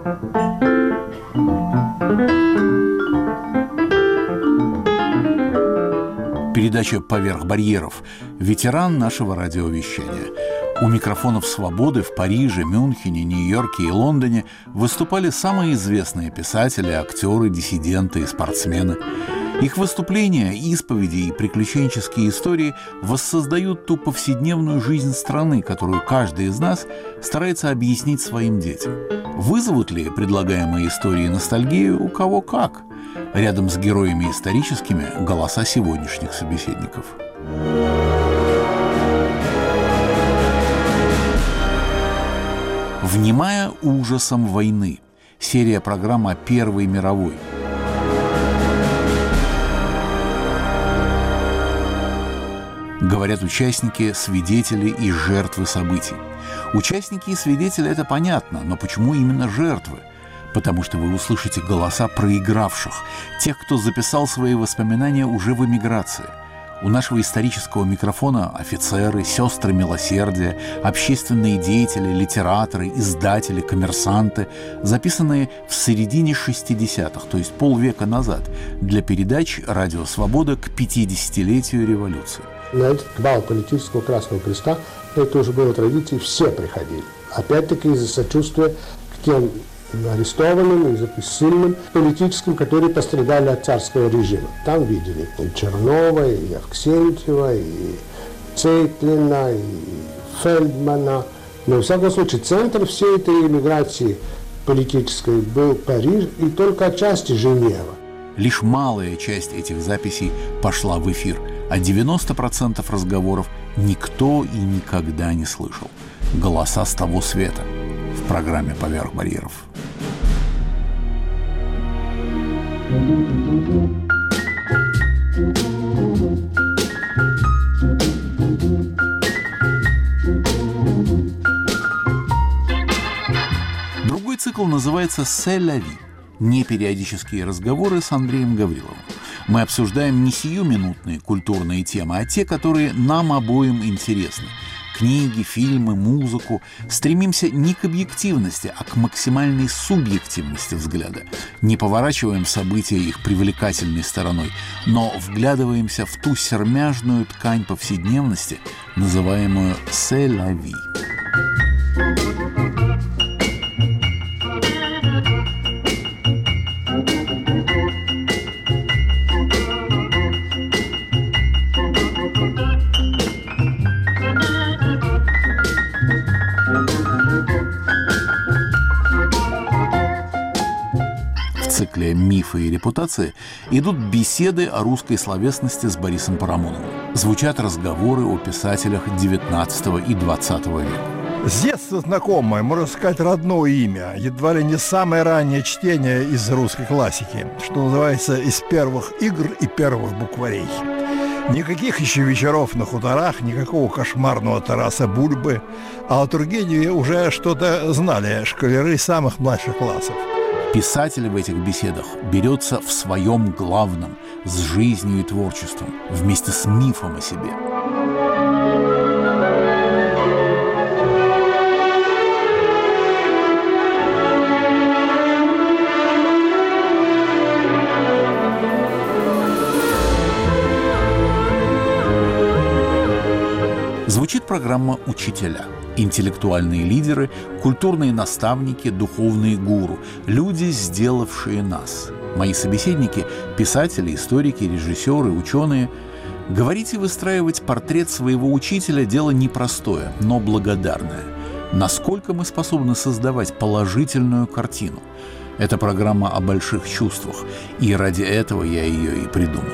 Передача «Поверх барьеров». Ветеран нашего радиовещания. У микрофонов «Свободы» в Париже, Мюнхене, Нью-Йорке и Лондоне выступали самые известные писатели, актеры, диссиденты и спортсмены. Их выступления, исповеди и приключенческие истории воссоздают ту повседневную жизнь страны, которую каждый из нас старается объяснить своим детям. Вызовут ли предлагаемые истории ностальгию у кого как? Рядом с героями историческими голоса сегодняшних собеседников. «Внимая ужасам войны» – серия программ о Первой мировой. Говорят участники, свидетели и жертвы событий. Участники и свидетели – это понятно, но почему именно жертвы? Потому что вы услышите голоса проигравших, тех, кто записал свои воспоминания уже в эмиграции. У нашего исторического микрофона офицеры, сестры милосердия, общественные деятели, литераторы, издатели, коммерсанты, записанные в середине 60-х, то есть полвека назад, для передач «Радио Свобода» к 50-летию революции. На этот бал политического Красного Креста, это уже было традицией, все приходили. Опять-таки из-за сочувствия к тем арестованным, из-за ссыльным политическим, которые пострадали от царского режима. Там видели и Чернова, и Авксентьева, и Цейтлина, и Фельдмана. Но, в всяком случае, центр всей этой эмиграции политической был Париж и только отчасти Женева. Лишь малая часть этих записей пошла в эфир, а 90% разговоров никто и никогда не слышал. Голоса с того света в программе «Поверх барьеров». Другой цикл называется «C'est la vie» – непериодические разговоры с Андреем Гавриловым. Мы обсуждаем не сиюминутные культурные темы, а те, которые нам обоим интересны. Книги, фильмы, музыку. Стремимся не к объективности, а к максимальной субъективности взгляда. Не поворачиваем события их привлекательной стороной, но вглядываемся в ту сермяжную ткань повседневности, называемую «C'est la vie». В цикле «Мифы и репутации» идут беседы о русской словесности с Борисом Парамоновым. Звучат разговоры о писателях XIX и XX века. С детства знакомое, можно сказать, родное имя, едва ли не самое раннее чтение из русской классики, что называется, из первых игр и первых букварей. Никаких еще вечеров на хуторах, никакого кошмарного Тараса Бульбы, а о Тургеневе уже что-то знали школяры самых младших классов. Писатель в этих беседах берется в своем главном, с жизнью и творчеством, вместе с мифом о себе. Звучит программа «Учителя». Интеллектуальные лидеры, культурные наставники, духовные гуру, люди, сделавшие нас. Мои собеседники – писатели, историки, режиссеры, ученые. Говорить и выстраивать портрет своего учителя – дело непростое, но благодарное. Насколько мы способны создавать положительную картину? Это программа о больших чувствах, и ради этого я ее и придумал.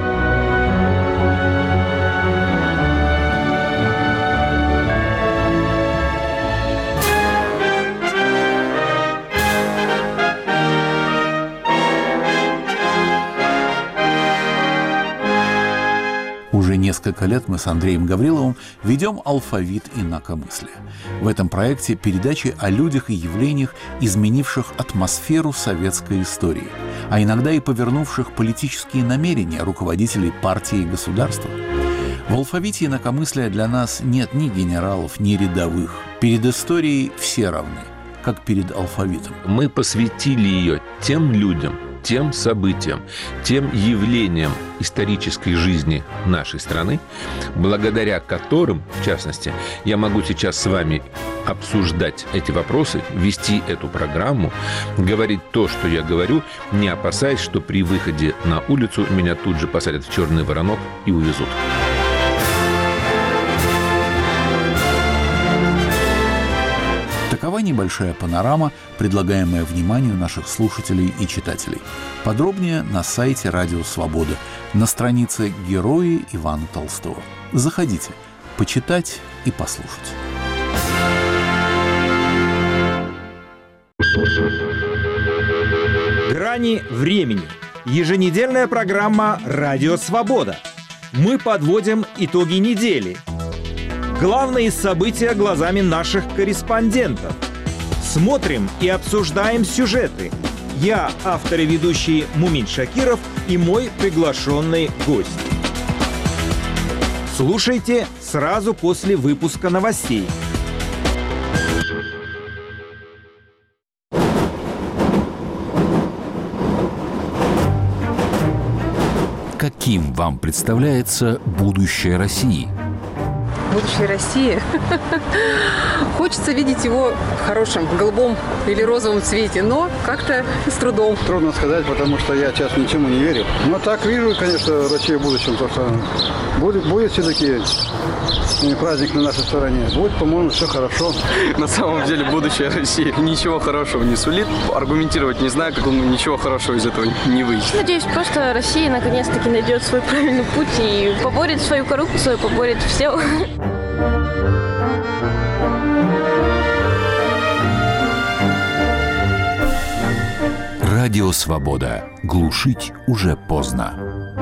Уже несколько лет мы с Андреем Гавриловым ведем «Алфавит инакомыслия». В этом проекте передачи о людях и явлениях, изменивших атмосферу советской истории, а иногда и повернувших политические намерения руководителей партии и государства. В «Алфавите инакомыслия» для нас нет ни генералов, ни рядовых. Перед историей все равны, как перед алфавитом. Мы посвятили ее тем людям, тем событиям, тем явлениям исторической жизни нашей страны, благодаря которым, в частности, я могу сейчас с вами обсуждать эти вопросы, вести эту программу, говорить то, что я говорю, не опасаясь, что при выходе на улицу меня тут же посадят в черный воронок и увезут. Такова небольшая панорама, предлагаемая вниманию наших слушателей и читателей. Подробнее на сайте «Радио Свобода», на странице «Герои Ивана Толстого». Заходите, почитать и послушать. Грани времени. Еженедельная программа «Радио Свобода». Мы подводим итоги недели. Главные события глазами наших корреспондентов. Смотрим и обсуждаем сюжеты. Я, автор и ведущий Мумин Шакиров, и мой приглашенный гость. Слушайте сразу после выпуска новостей. Каким вам представляется будущее России? Будущее России. Хочется видеть его в хорошем, голубом или розовом цвете, но как-то с трудом. Трудно сказать, потому что я сейчас ничему не верю. Но так вижу, конечно, Россию в будущем, то что будет все-таки праздник на нашей стороне. Будет, по-моему, все хорошо. На самом деле будущее России ничего хорошего не сулит. Аргументировать не знаю, как ничего хорошего из этого не выйдет. Надеюсь, просто Россия наконец-таки найдет свой правильный путь и поборет свою коррупцию, поборет все. Радио «Свобода». Глушить уже поздно.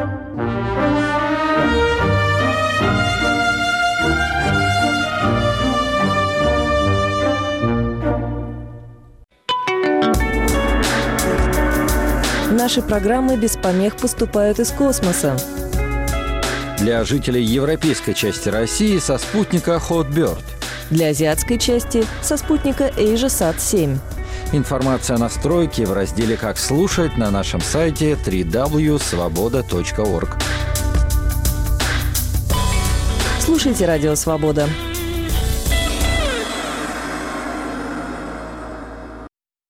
Наши программы без помех поступают из космоса. Для жителей европейской части России со спутника Hotbird. Для азиатской части со спутника AsiaSat-7. Информация о настройке в разделе «Как слушать» на нашем сайте www.svoboda.org. Слушайте «Радио Свобода».